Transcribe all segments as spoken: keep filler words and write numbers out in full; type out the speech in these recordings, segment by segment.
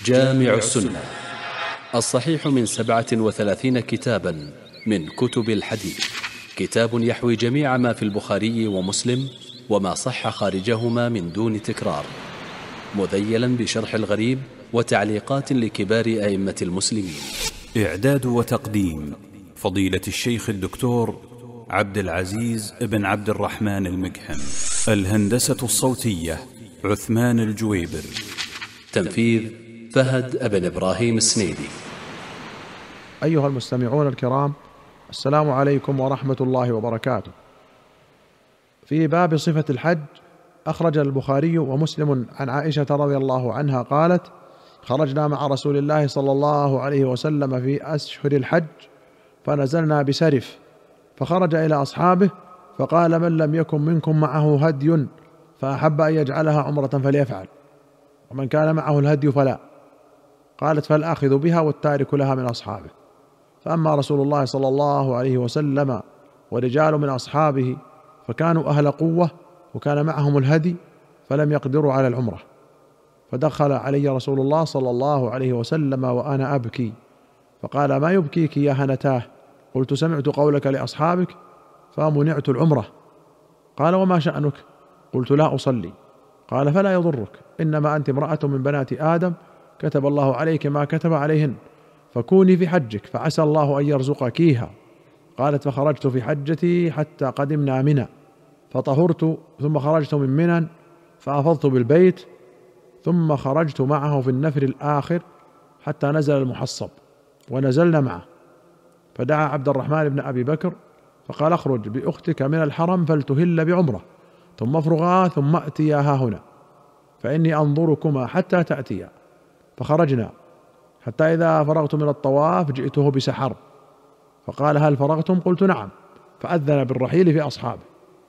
جامع السنة الصحيح من سبعة وثلاثين كتابا من كتب الحديث، كتاب يحوي جميع ما في البخاري ومسلم وما صح خارجهما من دون تكرار، مذيلا بشرح الغريب وتعليقات لكبار أئمة المسلمين. إعداد وتقديم فضيلة الشيخ الدكتور عبد العزيز بن عبد الرحمن المقحم. الهندسة الصوتية عثمان الجويبر. تنفيذ فهد ابن إبراهيم السنيدي. أيها المستمعون الكرام، السلام عليكم ورحمة الله وبركاته. في باب صفة الحج أخرج البخاري ومسلم عن عائشة رضي الله عنها قالت: خرجنا مع رسول الله صلى الله عليه وسلم في أشهر الحج فنزلنا بسرف، فخرج إلى أصحابه فقال: من لم يكن منكم معه هدي فأحب أن يجعلها عمرة فليفعل، ومن كان معه الهدي فلا. قالت: فالآخذ بها والتارك لها من أصحابه. فأما رسول الله صلى الله عليه وسلم ورجال من أصحابه فكانوا أهل قوة وكان معهم الهدي فلم يقدروا على العمرة، فدخل علي رسول الله صلى الله عليه وسلم وأنا أبكي فقال: ما يبكيك يا هنتاه؟ قلت: سمعت قولك لأصحابك فمنعت العمرة. قال: وما شأنك؟ قلت: لا أصلي. قال: فلا يضرك، إنما أنت امرأة من بنات آدم كتب الله عليك ما كتب عليهن، فكوني في حجك فعسى الله أن يرزقكيها. قالت: فخرجت في حجتي حتى قدمنا منى فطهرت، ثم خرجت من منى فأفضت بالبيت، ثم خرجت معه في النفر الآخر حتى نزل المحصب ونزلنا معه، فدعا عبد الرحمن بن أبي بكر فقال: اخرج بأختك من الحرم فلتهل بعمرة، ثم افرغا ثم أتيا ها هنا فإني أنظركما حتى تأتيا. فخرجنا حتى إذا فرغت من الطواف جئته بسحر فقال: هل فرغتم؟ قلت: نعم. فأذن بالرحيل في أصحابه،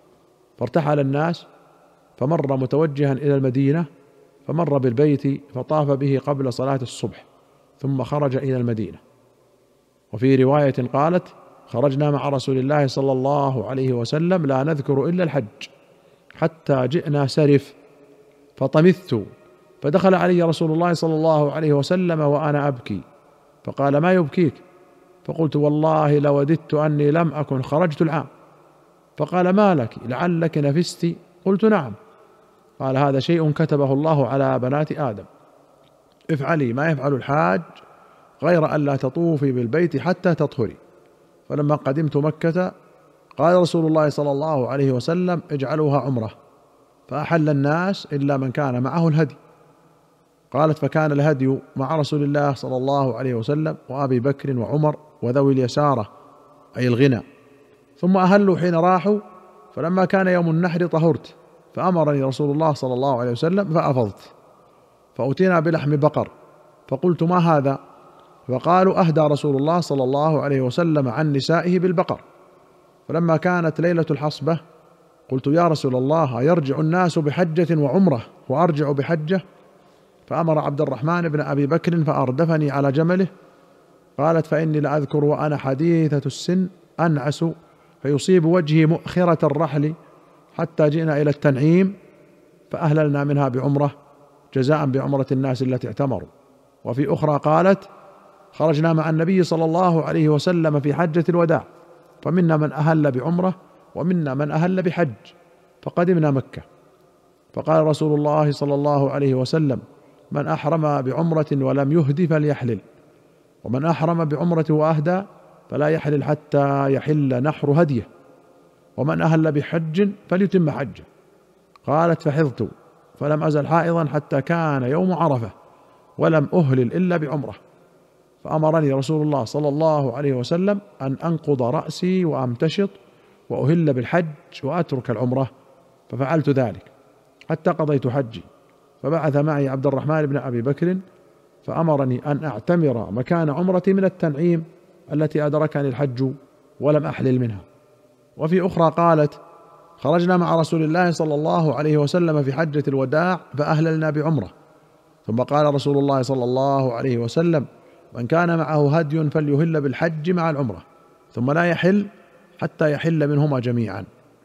فارتحل الناس، فمر متوجها إلى المدينة، فمر بالبيت فطاف به قبل صلاة الصبح، ثم خرج إلى المدينة. وفي رواية قالت: خرجنا مع رسول الله صلى الله عليه وسلم لا نذكر إلا الحج حتى جئنا سرف فطمثت، فدخل علي رسول الله صلى الله عليه وسلم وأنا أبكي فقال: ما يبكيك؟ فقلت: والله لوددت أني لم أكن خرجت العام. فقال: ما لك؟ لعلك نفست؟ قلت: نعم. قال: هذا شيء كتبه الله على بنات آدم، افعلي ما يفعل الحاج غير أن لا تطوفي بالبيت حتى تطهري. فلما قدمت مكة قال رسول الله صلى الله عليه وسلم: اجعلوها عمرة، فأحل الناس إلا من كان معه الهدي. قالت: فكان الهدي مع رسول الله صلى الله عليه وسلم وأبي بكر وعمر وذوي اليسارة أي الغنى، ثم أهلوا حين راحوا، فلما كان يوم النحر طهرت، فأمرني رسول الله صلى الله عليه وسلم فأفضت، فأتينا بلحم بقر، فقلت: ما هذا؟ فقالوا: أهدى رسول الله صلى الله عليه وسلم عن نسائه بالبقر. فلما كانت ليلة الحصبة قلت: يا رسول الله، يرجع الناس بحجة وعمرة وأرجع بحجة؟ فأمر عبد الرحمن بن أبي بكر فأردفني على جمله. قالت: فإني لأذكر وأنا حديثة السن أنعس فيصيب وجهي مؤخرة الرحل حتى جئنا إلى التنعيم فأهللنا منها بعمرة جزاء بعمرة الناس التي اعتمروا. وفي أخرى قالت: خرجنا مع النبي صلى الله عليه وسلم في حجة الوداع، فمنا من أهل بعمرة ومنا من أهل بحج، فقدمنا مكة فقال رسول الله صلى الله عليه وسلم: من أحرم بعمرة ولم يهدي فليحلل، ومن أحرم بعمرة وأهدى فلا يحلل حتى يحل نحر هديه، ومن أهل بحج فليتم حجه. قالت: فحضت فلم أزل حائضا حتى كان يوم عرفة ولم أهلل إلا بعمرة، فأمرني رسول الله صلى الله عليه وسلم أن أنقض رأسي وأمتشط وأهل بالحج وأترك العمرة، ففعلت ذلك حتى قضيت حجي. فبعث معي عبد الرحمن بن أبي بكر فأمرني أن أعتمر مكان عمرتي من التنعيم التي أدركني الحج ولم أحلل منها. وفي أخرى قالت: خرجنا مع رسول الله صلى الله عليه وسلم في حجة الوداع فأهللنا بعمرة، ثم قال رسول الله صلى الله عليه وسلم: من كان معه هدي فليهل بالحج مع العمرة، ثم لا يحل حتى يحل منهما جميعا.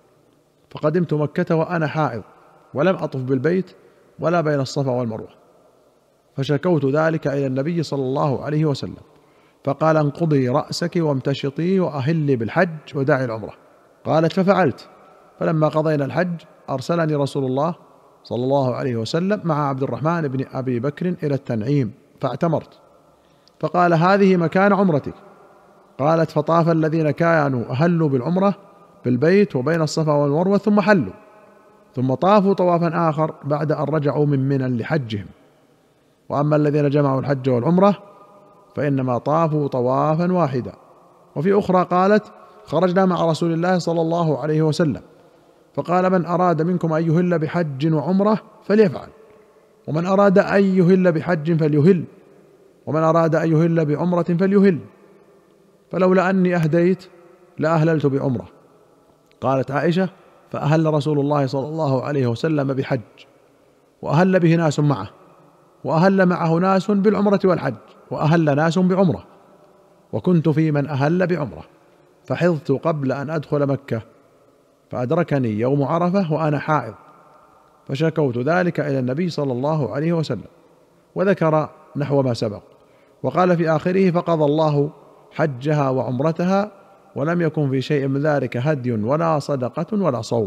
فقدمت مكة وأنا حائض ولم أطف بالبيت ولا بين الصفا والمروة. فشكوت ذلك إلى النبي صلى الله عليه وسلم، فقال: انقضي رأسك وامتشطي وأهلي بالحج ودعي العمرة. قالت: ففعلت. فلما قضينا الحج أرسلني رسول الله صلى الله عليه وسلم مع عبد الرحمن بن أبي بكر إلى التنعيم فاعتمرت، فقال: هذه مكان عمرتك. قالت: فطاف الذين كانوا أهلوا بالعمرة بالبيت وبين الصفا والمروة ثم حلوا، ثم طافوا طوافا آخر بعد أن رجعوا من منى لحجهم. وأما الذين جمعوا الحج والعمرة فإنما طافوا طوافا واحدا. وفي أخرى قالت: خرجنا مع رسول الله صلى الله عليه وسلم فقال: من أراد منكم أن يهل بحج وعمرة فليفعل، ومن أراد أن يهل بحج فليهل، ومن أراد أن يهل بعمرة فليهل، فلولا أني أهديت لأهللت بعمرة. قالت عائشة: فأهل رسول الله صلى الله عليه وسلم بحج، وأهل به ناس معه، وأهل معه ناس بالعمرة والحج، وأهل ناس بعمرة، وكنت في من أهل بعمرة، فحضت قبل أن أدخل مكة، فأدركني يوم عرفة وأنا حائض، فشكوت ذلك إلى النبي صلى الله عليه وسلم، وذكر نحو ما سبق. وقال في آخره: فقضى الله حجها وعمرتها، ولم يكن في شيء من ذلك هدي ولا صدقة ولا صوم.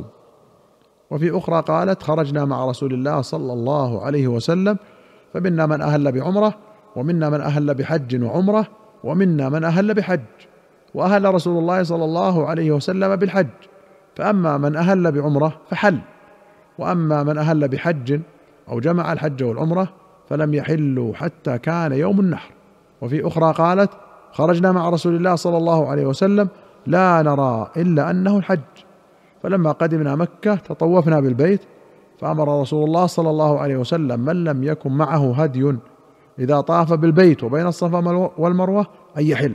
وفي أخرى قالت: خرجنا مع رسول الله صلى الله عليه وسلم فمنا من أهل بعمرة، ومنا من أهل بحج وعمرة، ومنا من أهل بحج، وأهل رسول الله صلى الله عليه وسلم بالحج، فأما من أهل بعمرة فحل، وأما من أهل بحج أو جمع الحج والعمرة فلم يحلوا حتى كان يوم النحر. وفي أخرى قالت: خرجنا مع رسول الله صلى الله عليه وسلم لا نرى إلا أنه الحج، فلما قدمنا مكة تطوفنا بالبيت، فأمر رسول الله صلى الله عليه وسلم من لم يكن معه هدي إذا طاف بالبيت وبين الصفا والمروة أن يحل،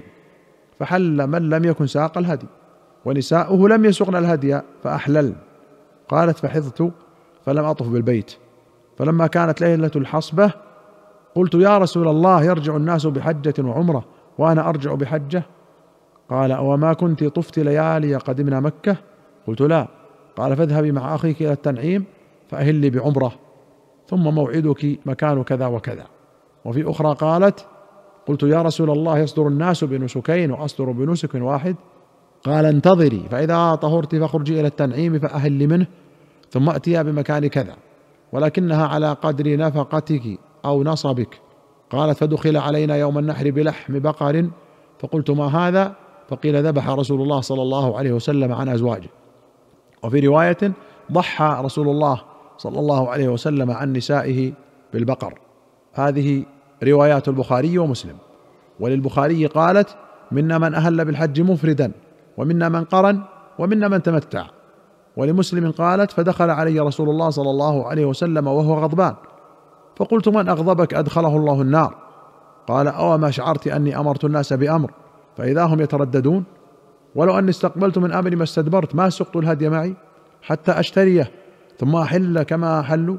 فحل من لم يكن ساق الهدي، ونساؤه لم يسقن الهدي فأحلل. قالت: فحضت فلم أطف بالبيت، فلما كانت ليلة الحصبة قلت: يا رسول الله، يرجع الناس بحجة وعمرة وأنا أرجع بحجة؟ قال: أوما كنت طفت ليالي قدمنا مكة؟ قلت: لا. قال: فاذهبي مع أخيك إلى التنعيم فأهلي بعمرة، ثم موعدك مكان كذا وكذا. وفي أخرى قالت: قلت: يا رسول الله، يصدر الناس بنسكين وأصدر بنسك واحد؟ قال: انتظري، فإذا طهرت فاخرجي إلى التنعيم فأهلي منه، ثم أتيا بمكان كذا، ولكنها على قدر نفقتك أو نصبك. قالت: فدخل علينا يوم النحر بلحم بقر، فقلت: ما هذا؟ فقيل: ذبح رسول الله صلى الله عليه وسلم عن أزواجه. وفي رواية: ضحى رسول الله صلى الله عليه وسلم عن نسائه بالبقر. هذه روايات البخاري ومسلم. وللبخاري قالت: منا من أهل بالحج مفردا، ومنا من قرن، ومنا من تمتع. ولمسلم قالت: فدخل علي رسول الله صلى الله عليه وسلم وهو غضبان، فقلت: من أغضبك أدخله الله النار؟ قال: أو ما شعرت أني أمرت الناس بأمر فإذا هم يترددون؟ ولو أني استقبلت من أمري ما استدبرت ما سقت الهدي معي حتى أشتريه ثم أحل كما أحلوا.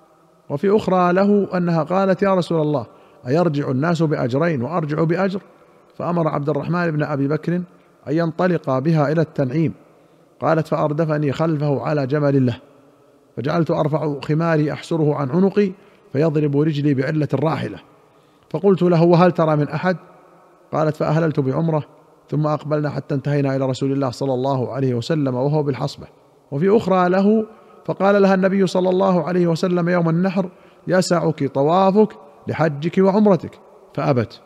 وفي أخرى له أنها قالت: يا رسول الله، أيرجع الناس بأجرين وأرجع بأجر؟ فأمر عبد الرحمن بن أبي بكر أن ينطلق بها إلى التنعيم. قالت: فأردفني خلفه على جمل له، فجعلت أرفع خماري أحسره عن عنقي فيضرب رجلي بعلة الراحلة، فقلت له: وهل ترى من أحد؟ قالت: فأهللت بعمرة، ثم أقبلنا حتى انتهينا إلى رسول الله صلى الله عليه وسلم وهو بالحصبة. وفي أخرى له فقال لها النبي صلى الله عليه وسلم يوم النحر: يسعك طوافك لحجك وعمرتك، فأبت،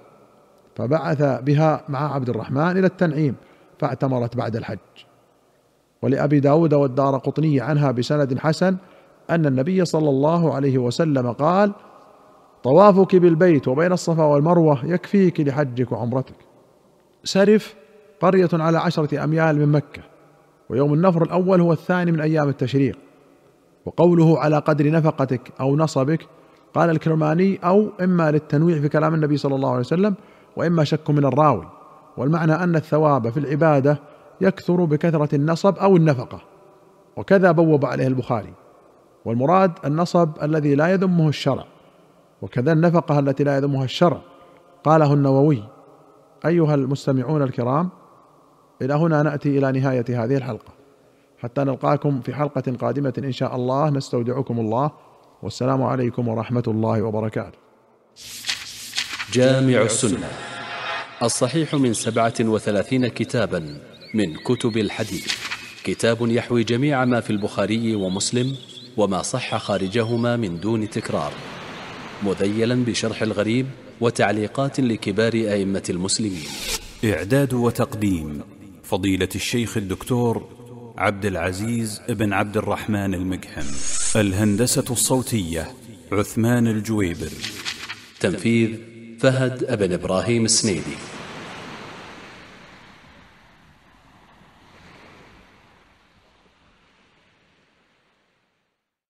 فبعث بها مع عبد الرحمن إلى التنعيم فاعتمرت بعد الحج. ولأبي داود والدارقطني عنها بسند حسن أن النبي صلى الله عليه وسلم قال: طوافك بالبيت وبين الصفا والمروة يكفيك لحجك وعمرتك. سرف قرية على عشرة أميال من مكة، ويوم النفر الأول هو الثاني من أيام التشريق. وقوله على قدر نفقتك أو نصبك قال الكرماني أو إما للتنويع في كلام النبي صلى الله عليه وسلم، وإما شك من الراوي، والمعنى أن الثواب في العبادة يكثر بكثرة النصب أو النفقة، وكذا بوب عليه البخاري. والمراد النصب الذي لا يذمه الشرع، وكذا النفقة التي لا يذمها الشرع. قاله النووي. أيها المستمعون الكرام، إلى هنا نأتي إلى نهاية هذه الحلقة، حتى نلقاكم في حلقة قادمة إن شاء الله. نستودعكم الله، والسلام عليكم ورحمة الله وبركاته. جامع السنة الصحيح من سبعة وثلاثين كتابا من كتب الحديث، كتاب يحوي جميع ما في البخاري ومسلم وما صح خارجهما من دون تكرار، مذيلا بشرح الغريب وتعليقات لكبار أئمة المسلمين. إعداد وتقديم فضيلة الشيخ الدكتور عبد العزيز بن عبد الرحمن المقحم. الهندسة الصوتية عثمان الجويبر. تنفيذ فهد بن إبراهيم السنيدي.